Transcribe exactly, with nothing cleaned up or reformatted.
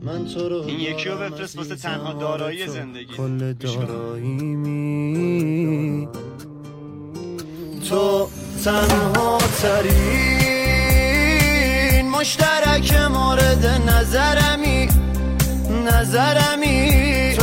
من تو رو این یکی رو بفرست واسه تنها دارایی زندگی. کل داراییمی تو تنها ترین مشترک مورد نظرمی نظرمی